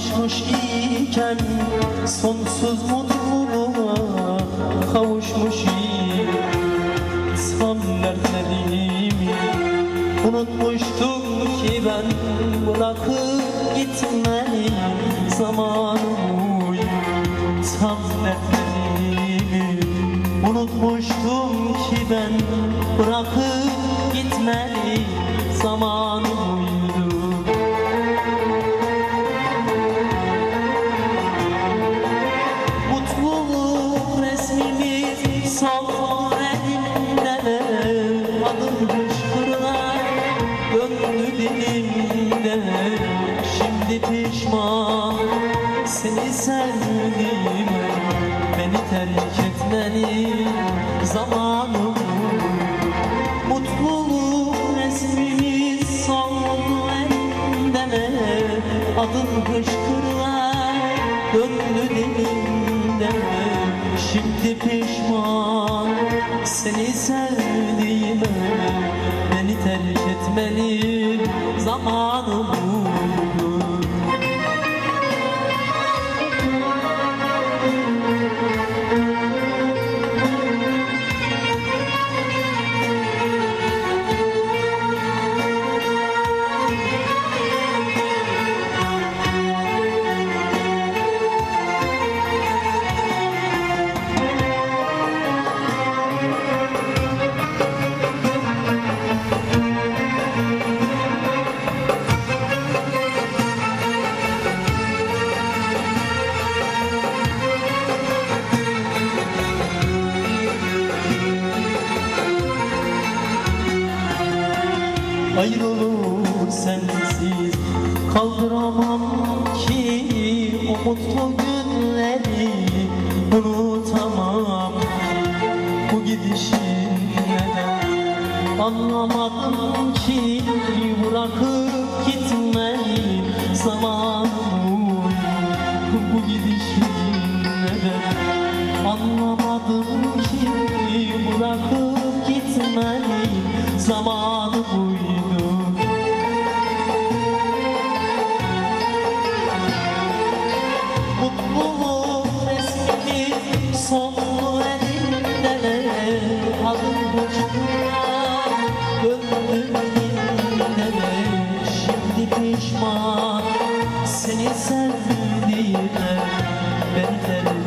Tanışmış iken sonsuz mutluluğa kavuşmuş insan dertlerimi unutmuştum ki ben bırakıp gitmeli zamanımı tam dertlerimi unutmuştum ki ben bırakıp gitmeli zamanımı. Son elimde adım hışkırlar döndü dilimde. Şimdi pişman seni sevdim, beni terk etmeli zamanım. Mutluluk resmimiz son elimde adım hışkırlar döndü dilimde. Şimdi pişman seni sevdiğime, beni terk etmeli zamanım buydu. Ayrılık sensiz kaldıramam ki o mutlu günleri unutamam. Bu gidişin neden anlamadım ki bırakıp gitmeyi zamanımı. Bu gidişin neden anlamadım ki bırakıp gitmeyi zamanı buydu. Mutluluk resmimiz sonlu elimde adım boşluğa döndü elimde. Şimdi pişman seni sevdiğime, beni terk